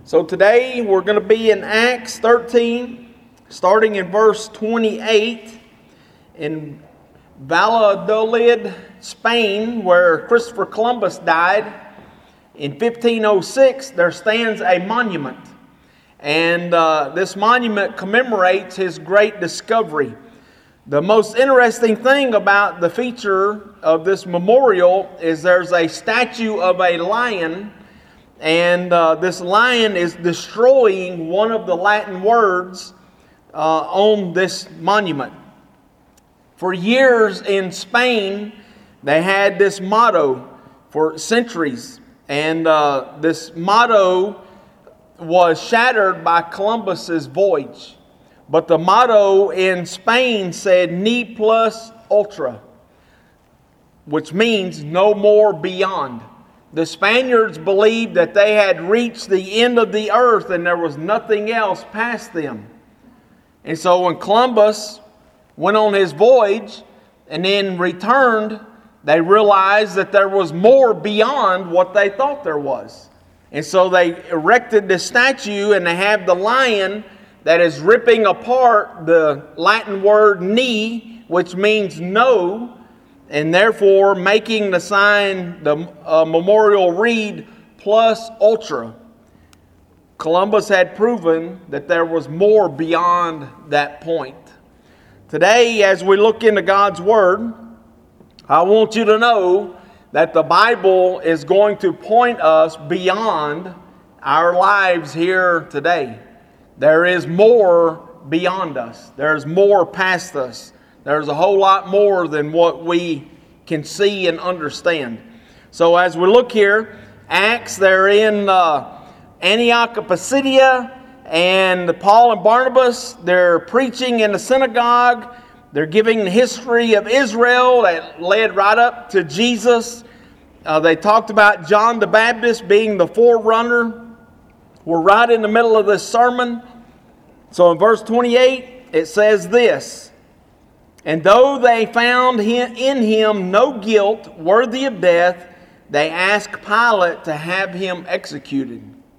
So today we're going to be in Acts 13, starting in verse 28, in Valladolid, Spain, where Christopher Columbus died. In 1506, there stands a monument, and this monument commemorates his great discovery. The most interesting thing about the feature of this memorial is there's a statue of a lion, and this lion is destroying one of the Latin words on this monument. For years in Spain, they had this motto for centuries, and this motto was shattered by Columbus's voyage. But the motto in Spain said "Ni plus ultra," which means no more beyond. The Spaniards believed that they had reached the end of the earth and there was nothing else past them. And so when Columbus went on his voyage and then returned, they realized that there was more beyond what they thought there was. And so they erected this statue, and they have the lion that is ripping apart the Latin word "ni," which means no, and therefore making the sign, the memorial read "plus ultra." Columbus had proven that there was more beyond that point. Today, as we look into God's Word, I want you to know that the Bible is going to point us beyond our lives here today. There is more beyond us. There's more past us. There's a whole lot more than what we can see and understand. So as we look here, Acts, they're in Antioch of Pisidia, and Paul and Barnabas, they're preaching in the synagogue. They're giving the history of Israel that led right up to Jesus. They talked about John the Baptist being the forerunner. We're right in the middle of this sermon. So in verse 28, it says this: "And though they found in him no guilt worthy of death, they asked Pilate to have him executed."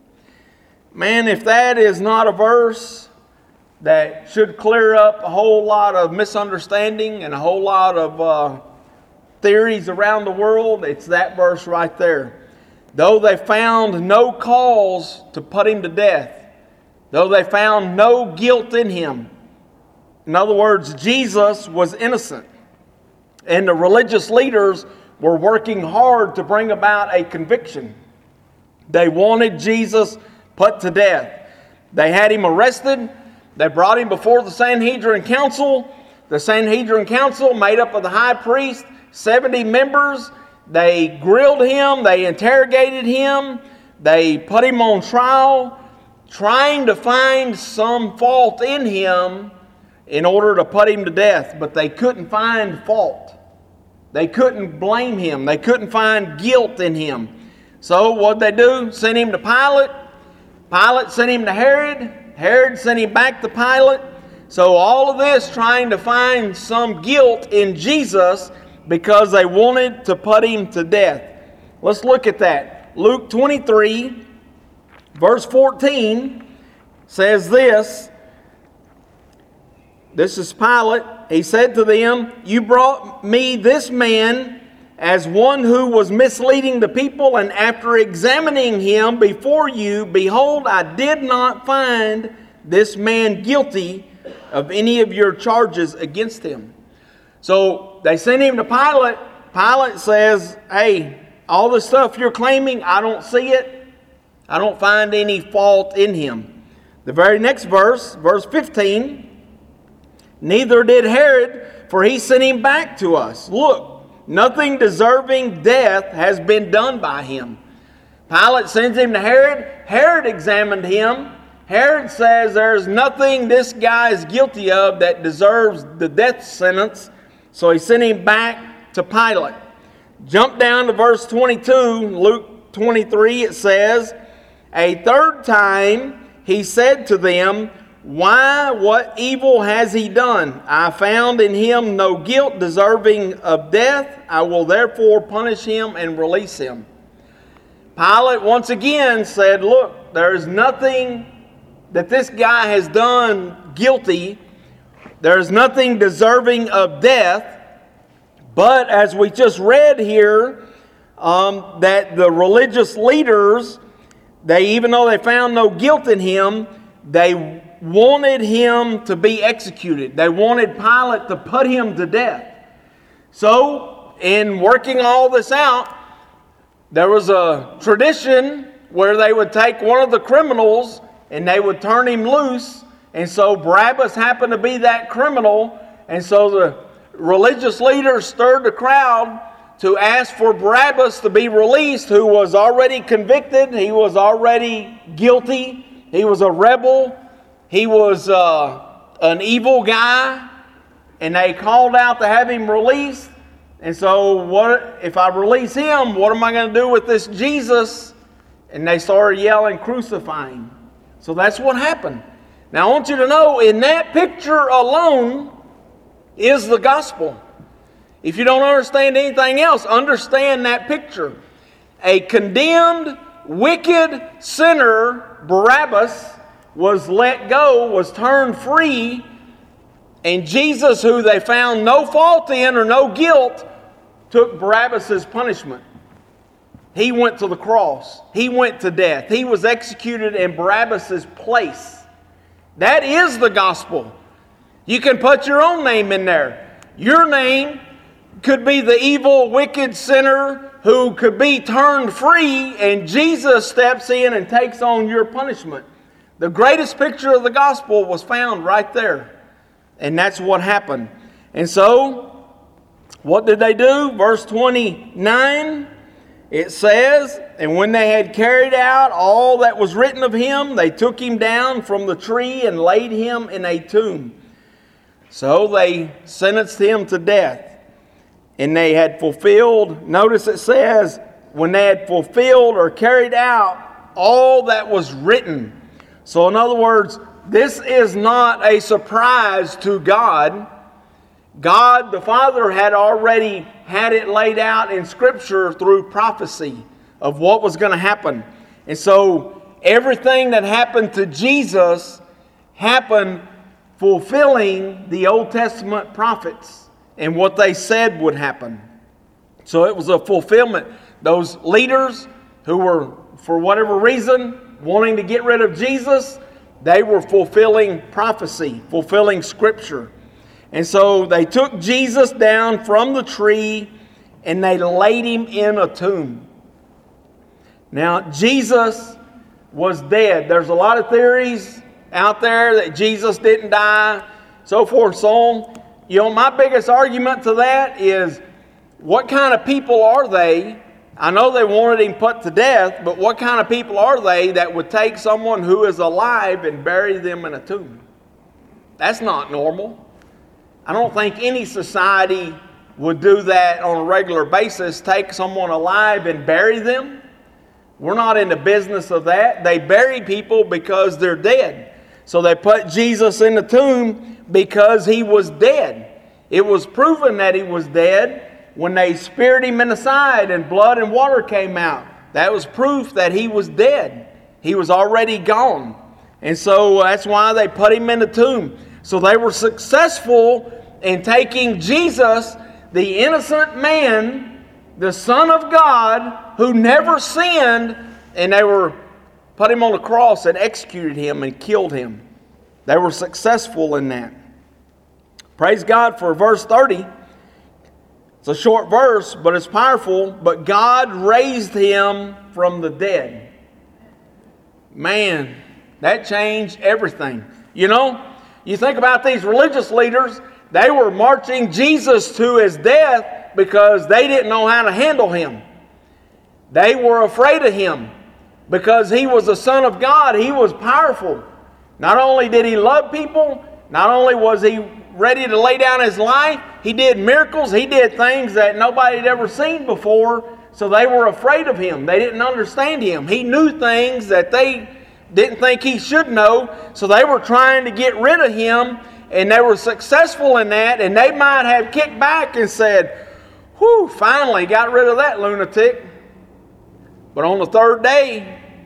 Man, if that is not a verse that should clear up a whole lot of misunderstanding and a whole lot of theories around the world, it's that verse right there. Though they found no cause to put him to death, though they found no guilt in him. In other words, Jesus was innocent. And the religious leaders were working hard to bring about a conviction. They wanted Jesus put to death. They had him arrested. They brought him before the Sanhedrin Council. The Sanhedrin Council, made up of the high priest, 70 members. They grilled him. They interrogated him. They put him on trial, trying to find some fault in him in order to put him to death. But they couldn't find fault. They couldn't blame him. They couldn't find guilt in him. So what'd they do? Sent him to Pilate. Pilate sent him to Herod. Herod sent him back to Pilate. So all of this trying to find some guilt in Jesus because they wanted to put him to death. Let's look at that. Luke 23, verse 14 says this. This is Pilate. He said to them, "You brought me this man as one who was misleading the people, and after examining him before you, behold, I did not find this man guilty of any of your charges against him." So they sent him to Pilate. Pilate says, "Hey, all the stuff you're claiming, I don't see it. I don't find any fault in him." The very next verse, verse 15, "Neither did Herod, for he sent him back to us. Look, nothing deserving death has been done by him." Pilate sends him to Herod. Herod examined him. Herod says there's nothing this guy is guilty of that deserves the death sentence. So he sent him back to Pilate. Jump down to verse 22, Luke 23, it says, "A third time he said to them, 'Why, what evil has he done? I found in him no guilt deserving of death. I will therefore punish him and release him.'" Pilate once again said, "Look, There is nothing that this guy has done guilty. There is nothing deserving of death. But as we just read here, that the religious leaders, even though they found no guilt in him, they wanted him to be executed. They wanted Pilate to put him to death. So, in working all this out, there was a tradition where they would take one of the criminals and they would turn him loose. And so Barabbas happened to be that criminal. And so the religious leaders stirred the crowd to ask for Barabbas to be released, who was already convicted. He was already guilty. He was a rebel. He was an evil guy. And they called out to have him released. And so, what if I release him, what am I going to do with this Jesus? And they started yelling, crucify him. So that's what happened. Now I want you to know, in that picture alone is the gospel. If you don't understand anything else, understand that picture. A condemned, wicked sinner, Barabbas, was let go, was turned free, and Jesus, who they found no fault in or no guilt, took Barabbas' punishment. He went to the cross. He went to death. He was executed in Barabbas' place. That is the gospel. You can put your own name in there. Your name could be the evil, wicked sinner who could be turned free, and Jesus steps in and takes on your punishment. The greatest picture of the gospel was found right there. And that's what happened. And so, what did they do? Verse 29, it says, and when they had carried out all that was written of him, they took him down from the tree and laid him in a tomb. So they sentenced him to death. And they had fulfilled, notice it says, when they had fulfilled or carried out all that was written. So in other words, this is not a surprise to God. God the Father had already had it laid out in Scripture through prophecy of what was going to happen. And so everything that happened to Jesus happened fulfilling the Old Testament prophets and what they said would happen. So it was a fulfillment. Those leaders who were, for whatever reason, wanting to get rid of Jesus, they were fulfilling prophecy, fulfilling Scripture. And so they took Jesus down from the tree and they laid him in a tomb. Now, Jesus was dead. There's a lot of theories out there that Jesus didn't die, so forth, so on. You know, my biggest argument to that is, what kind of people are they? I know they wanted him put to death, but what kind of people are they that would take someone who is alive and bury them in a tomb? That's not normal. I don't think any society would do that on a regular basis, take someone alive and bury them. We're not in the business of that. They bury people because they're dead. So they put Jesus in the tomb because he was dead. It was proven that he was dead when they speared him in the side and blood and water came out. That was proof that he was dead. He was already gone. And so that's why they put him in the tomb. So they were successful in taking Jesus, the innocent man, the Son of God, who never sinned, and they were put him on the cross and executed him and killed him. They were successful in that. Praise God for verse 30. It's a short verse, but it's powerful. But God raised him from the dead. Man, that changed everything. You know, you think about these religious leaders, they were marching Jesus to his death because they didn't know how to handle him. They were afraid of him because he was the Son of God. He was powerful. Not only did he love people, not only was he ready to lay down his life, he did miracles. He did things that nobody had ever seen before. So they were afraid of him. They didn't understand him. He knew things that they didn't think he should know. So they were trying to get rid of him. And they were successful in that. And they might have kicked back and said, whew, finally got rid of that lunatic. But on the third day,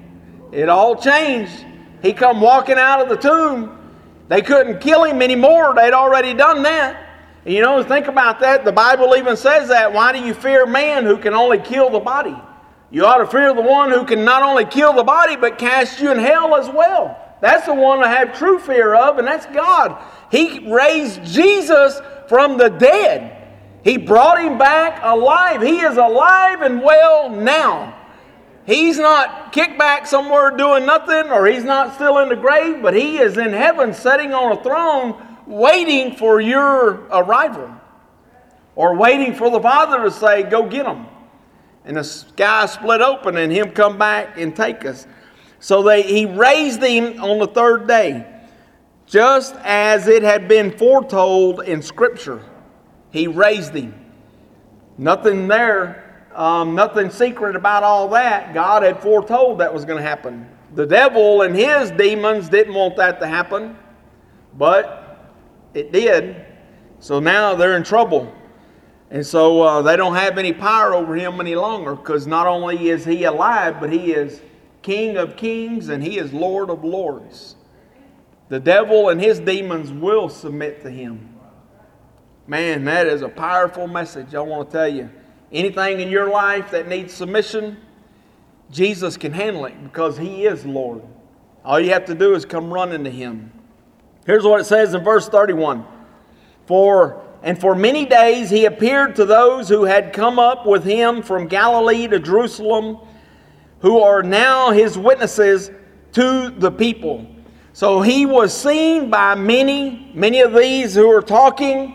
It all changed. He come walking out of the tomb. They couldn't kill him anymore. They'd already done that. And you know, think about that. The Bible even says that. Why do you fear man who can only kill the body? You ought to fear the one who can not only kill the body, but cast you in hell as well. That's the one to have true fear of, and that's God. He raised Jesus from the dead. He brought him back alive. He is alive and well now. He's not kicked back somewhere doing nothing, or he's not still in the grave, but he is in heaven sitting on a throne waiting for your arrival, or waiting for the Father to say, go get him. And the sky split open and him come back and take us. So he raised him on the third day, just as it had been foretold in Scripture. He raised him. Nothing there, nothing secret about all that. God had foretold that was going to happen. The devil and his demons didn't want that to happen, but it did. So now they're in trouble. And so they don't have any power over him any longer, because not only is he alive, but he is King of kings and he is Lord of lords. The devil and his demons will submit to him. Man, that is a powerful message. I want to tell you. Anything in your life that needs submission, Jesus can handle it because he is Lord. All you have to do is come running to him. Here's what it says in verse 31. For many days he appeared to those who had come up with him from Galilee to Jerusalem, who are now his witnesses to the people. So he was seen by many of these who are talking,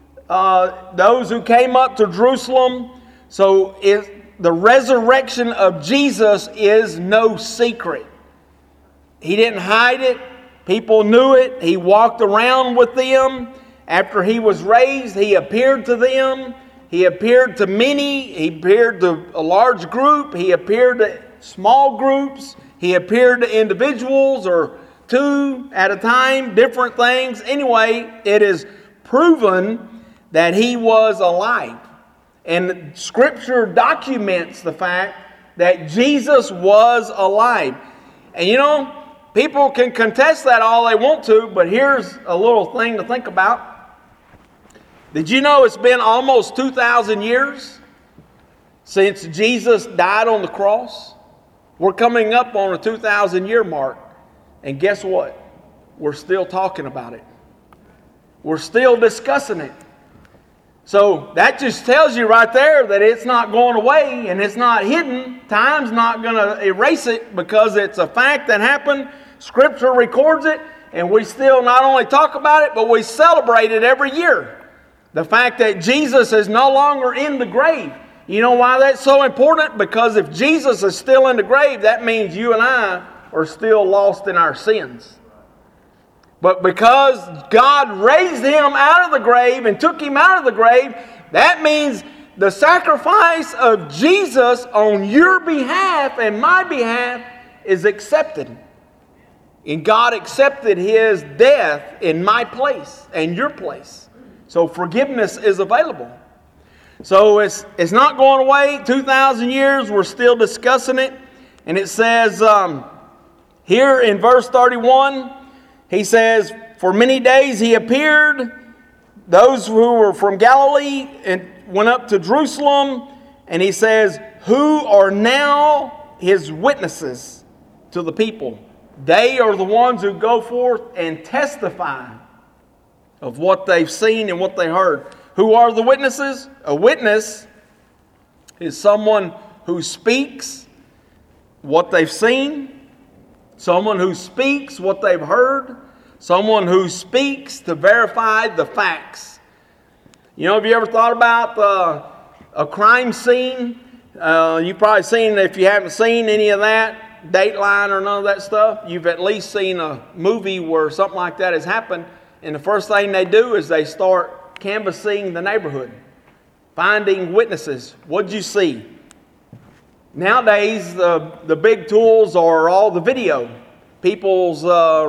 those who came up to Jerusalem. So the resurrection of Jesus is no secret. He didn't hide it. People knew it. He walked around with them. After he was raised, he appeared to them. He appeared to many. He appeared to a large group. He appeared to small groups. He appeared to individuals or two at a time, different things. Anyway, it is proven that he was alive. And Scripture documents the fact that Jesus was alive. And you know, people can contest that all they want to, but here's a little thing to think about. Did you know it's been almost 2,000 years since Jesus died on the cross? We're coming up on a 2,000-year mark. And guess what? We're still talking about it. We're still discussing it. So that just tells you right there that it's not going away and it's not hidden. Time's not going to erase it because it's a fact that happened. Scripture records it, and we still not only talk about it, but we celebrate it every year. The fact that Jesus is no longer in the grave. You know why that's so important? Because if Jesus is still in the grave, that means you and I are still lost in our sins. But because God raised him out of the grave and took him out of the grave, that means the sacrifice of Jesus on your behalf and my behalf is accepted. And God accepted his death in my place and your place. So forgiveness is available. So it's not going away. 2,000 years, we're still discussing it. And it says here in verse 31, he says, for many days he appeared, those who were from Galilee and went up to Jerusalem. And he says, who are now his witnesses to the people. They are the ones who go forth and testify of what they've seen and what they heard. Who are the witnesses? A witness is someone who speaks what they've seen, someone who speaks what they've heard, someone who speaks to verify the facts. You know, have you ever thought about a crime scene? You've probably seen, if you haven't seen any of that, Dateline or none of that stuff, you've at least seen a movie where something like that has happened. And the first thing they do is they start canvassing the neighborhood, finding witnesses. What'd you see? Nowadays, the big tools are all the video. People's,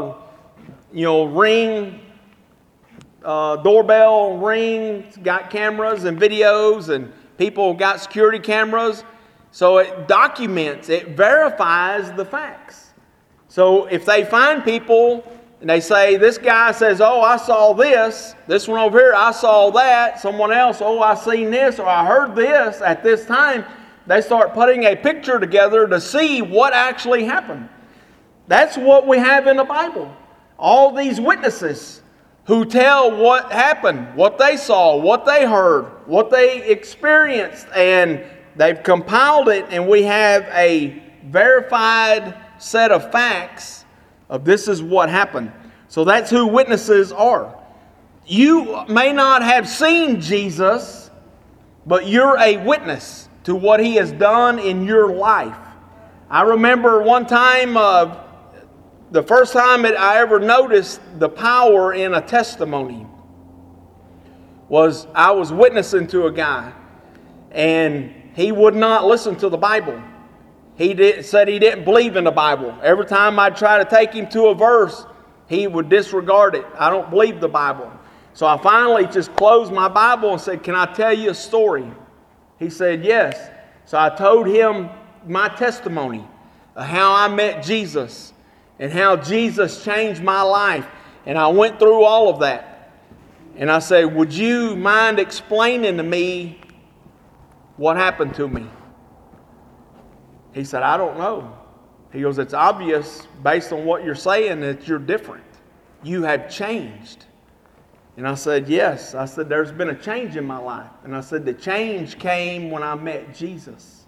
ring, doorbell rings, got cameras and videos, and people got security cameras. So it documents, it verifies the facts. So if they find people and they say, this guy says, oh, I saw this. This one over here, I saw that. Someone else, oh, I seen this or I heard this at this time. They start putting a picture together to see what actually happened. That's what we have in the Bible. All these witnesses who tell what happened, what they saw, what they heard, what they experienced, and they've compiled it, and we have a verified set of facts of this is what happened. So that's who witnesses are. You may not have seen Jesus, but you're a witness to what He has done in your life. I remember one time, the first time that I ever noticed the power in a testimony was I was witnessing to a guy, and he would not listen to the Bible. Said he didn't believe in the Bible. Every time I'd try to take him to a verse, he would disregard it. I don't believe the Bible. So I finally just closed my Bible and said, can I tell you a story? He said, yes. So I told him my testimony of how I met Jesus and how Jesus changed my life. And I went through all of that. And I said, would you mind explaining to me what happened to me? He said, I don't know. He goes, it's obvious based on what you're saying that you're different. You have changed. And I said, yes. I said, there's been a change in my life. And I said, the change came when I met Jesus.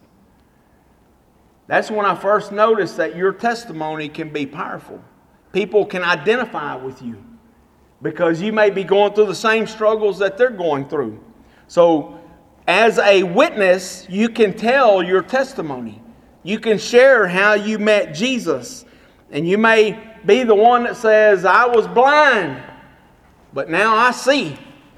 That's when I first noticed that your testimony can be powerful. People can identify with you because you may be going through the same struggles that they're going through. So as a witness, you can tell your testimony. You can share how you met Jesus. And you may be the one that says, I was blind, but now I see.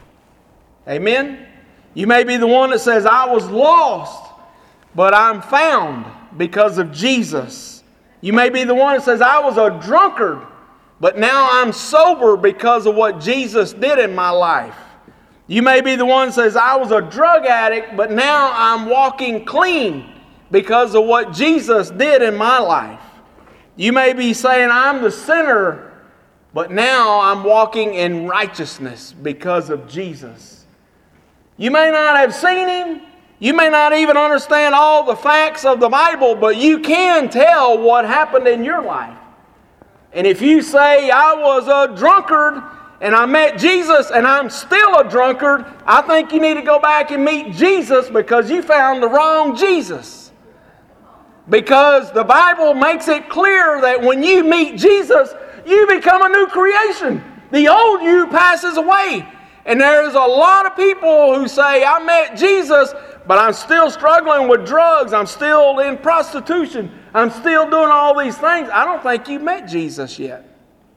Amen? You may be the one that says, I was lost, but I'm found because of Jesus. You may be the one that says, I was a drunkard, but now I'm sober because of what Jesus did in my life. You may be the one that says, I was a drug addict, but now I'm walking clean because of what Jesus did in my life. You may be saying, I'm the sinner, but now I'm walking in righteousness because of Jesus. You may not have seen Him. You may not even understand all the facts of the Bible, but you can tell what happened in your life. And if you say, I was a drunkard and I met Jesus and I'm still a drunkard, I think you need to go back and meet Jesus because you found the wrong Jesus. Because the Bible makes it clear that when you meet Jesus, you become a new creation. The old you passes away. And there's a lot of people who say, I met Jesus, but I'm still struggling with drugs. I'm still in prostitution. I'm still doing all these things. I don't think you met Jesus yet.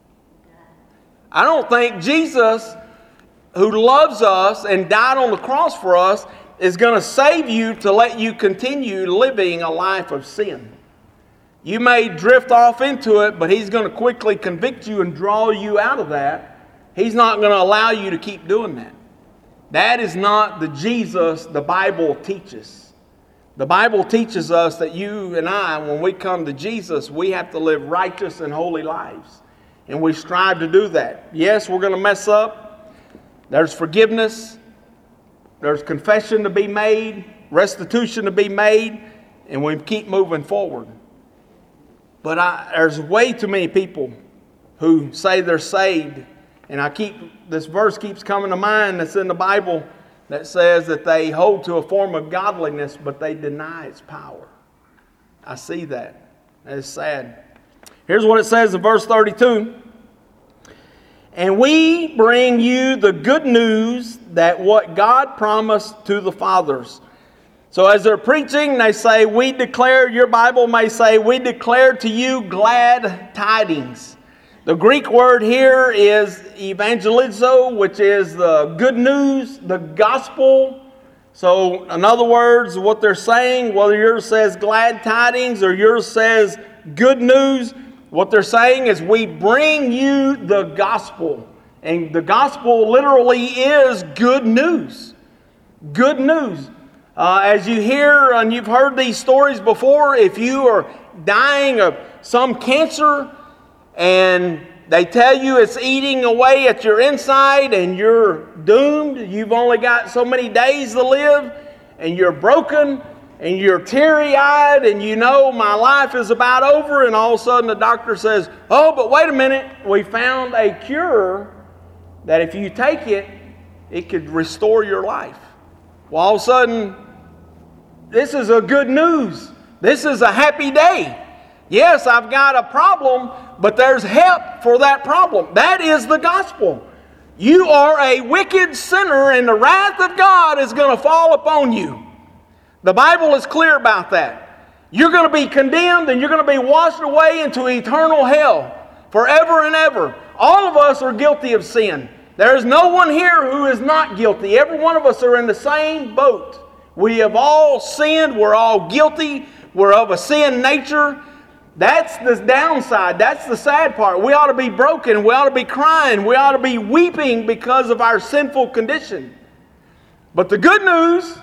I don't think Jesus, who loves us and died on the cross for us, is going to save you to let you continue living a life of sin. You may drift off into it, but He's going to quickly convict you and draw you out of that. He's not going to allow you to keep doing that. That is not the Jesus the Bible teaches. The Bible teaches us that you and I, when we come to Jesus, we have to live righteous and holy lives. And we strive to do that. Yes, we're going to mess up. There's forgiveness. There's confession to be made, restitution to be made, and we keep moving forward. But there's way too many people who say they're saved, and this verse keeps coming to mind that's in the Bible that says that they hold to a form of godliness, but they deny its power. I see that. That is sad. Here's what it says in verse 32. And we bring you the good news that what God promised to the fathers. So as they're preaching, they say, we declare, your Bible may say, we declare to you glad tidings. The Greek word here is evangelizo, which is the good news, the gospel. So in other words, what they're saying, whether yours says glad tidings or yours says good news, what they're saying is we bring you the gospel. And the gospel literally is good news. Good news. As you hear and you've heard these stories before, if you are dying of some cancer and they tell you it's eating away at your inside and you're doomed. You've only got so many days to live, and you're broken and you're teary-eyed and you know my life is about over, and all of a sudden the doctor says, oh, but wait a minute, we found a cure that if you take it, it could restore your life. Well, all of a sudden, this is a good news. This is a happy day. Yes, I've got a problem, but there's help for that problem. That is the gospel. You are a wicked sinner, and the wrath of God is going to fall upon you. The Bible is clear about that. You're going to be condemned, and you're going to be washed away into eternal hell forever and ever. All of us are guilty of sin. There is no one here who is not guilty. Every one of us are in the same boat. We have all sinned. We're all guilty. We're of a sin nature. That's the downside. That's the sad part. We ought to be broken. We ought to be crying. We ought to be weeping because of our sinful condition. But the good news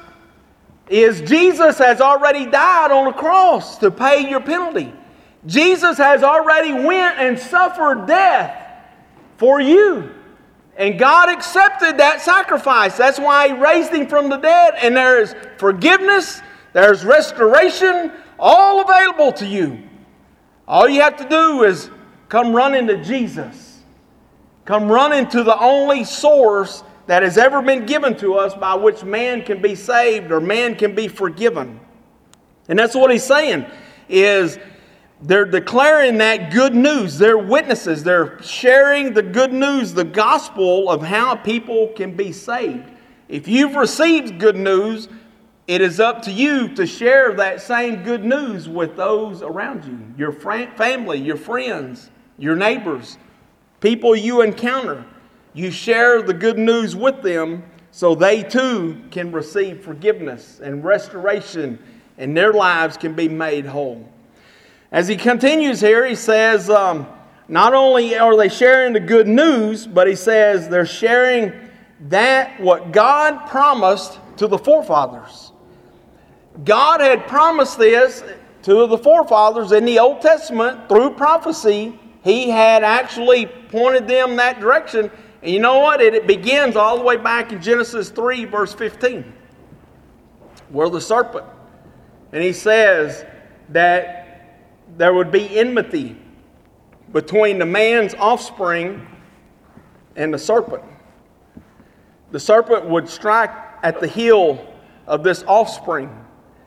is Jesus has already died on the cross to pay your penalty. Jesus has already went and suffered death for you. And God accepted that sacrifice. That's why He raised Him from the dead. And there is forgiveness, there's restoration, all available to you. All you have to do is come running to Jesus. Come running to the only source that has ever been given to us by which man can be saved or man can be forgiven. And that's what He's saying, is they're declaring that good news. They're witnesses. They're sharing the good news, the gospel of how people can be saved. If you've received good news, it is up to you to share that same good news with those around you. Your family, your friends, your neighbors, people you encounter. You share the good news with them so they too can receive forgiveness and restoration, and their lives can be made whole. As he continues here, he says, not only are they sharing the good news, but he says they're sharing that what God promised to the forefathers. God had promised this to the forefathers in the Old Testament through prophecy. He had actually pointed them that direction. And you know what? It begins all the way back in Genesis 3, verse 15, where the serpent. And he says that there would be enmity between the man's offspring and the serpent. The serpent would strike at the heel of this offspring.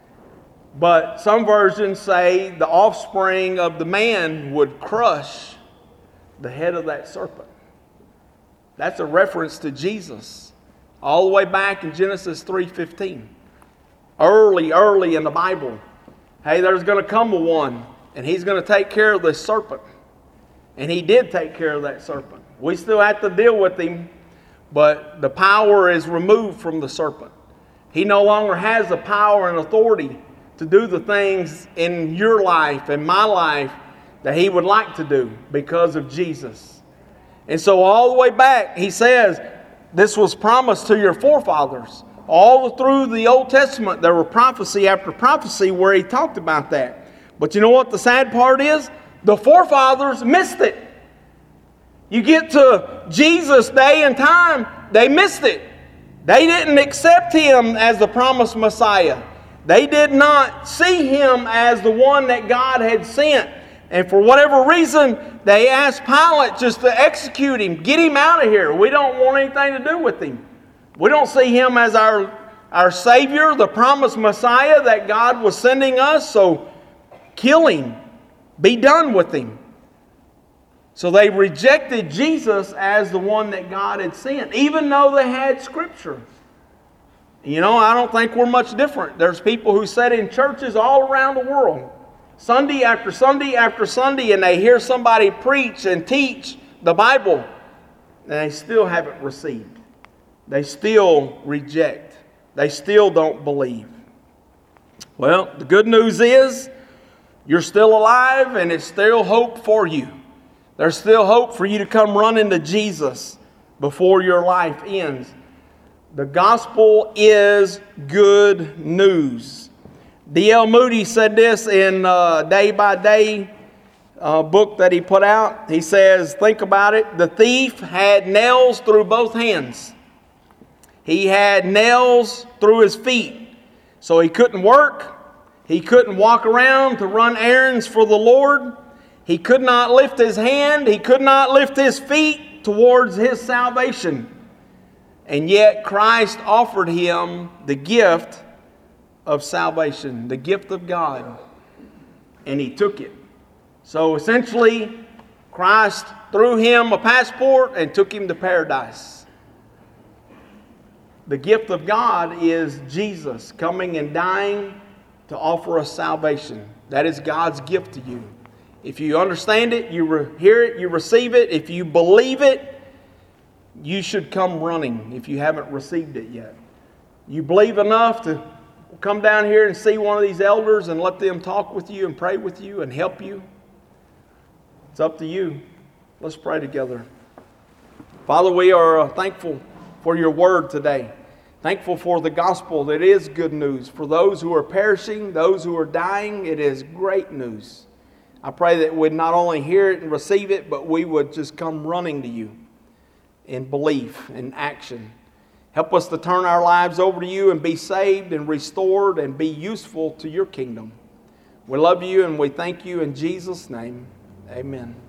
But some versions say the offspring of the man would crush the head of that serpent. That's a reference to Jesus. All the way back in Genesis 3:15. Early in the Bible. Hey, there's going to come one, and he's going to take care of this serpent. And he did take care of that serpent. We still have to deal with him, but the power is removed from the serpent. He no longer has the power and authority to do the things in your life and my life that he would like to do because of Jesus. And so all the way back, he says, this was promised to your forefathers. All through the Old Testament, there were prophecy after prophecy where he talked about that. But you know what the sad part is? The forefathers missed it. You get to Jesus' day and time, they missed it. They didn't accept him as the promised Messiah. They did not see him as the one that God had sent. And for whatever reason, they asked Pilate just to execute him. Get him out of here. We don't want anything to do with him. We don't see him as our Savior, the promised Messiah that God was sending us. So kill him. Be done with him. So they rejected Jesus as the one that God had sent, even though they had Scripture. You know, I don't think we're much different. There's people who sit in churches all around the world, Sunday after Sunday after Sunday, and they hear somebody preach and teach the Bible, and they still haven't received. They still reject. They still don't believe. Well, the good news is you're still alive, and it's still hope for you. There's still hope for you to come running to Jesus before your life ends. The gospel is good news. D.L. Moody said this in Day by Day book that he put out. He says, think about it. The thief had nails through both hands. He had nails through his feet. So he couldn't work. He couldn't walk around to run errands for the Lord. He could not lift his hand. He could not lift his feet towards his salvation. And yet Christ offered him the gift of salvation, the gift of God. And he took it. So essentially, Christ threw him a passport and took him to paradise. The gift of God is Jesus coming and dying to offer us salvation. That is God's gift to you. If you understand it, you hear it, you receive it. If you believe it, you should come running if you haven't received it yet. You believe enough to come down here and see one of these elders and let them talk with you and pray with you and help you. It's up to you. Let's pray together. Father, we are thankful for your word today. Thankful for the gospel that is good news. For those who are perishing, those who are dying, it is great news. I pray that we'd not only hear it and receive it, but we would just come running to you in belief and action. Help us to turn our lives over to you and be saved and restored and be useful to your kingdom. We love you and we thank you in Jesus' name. Amen.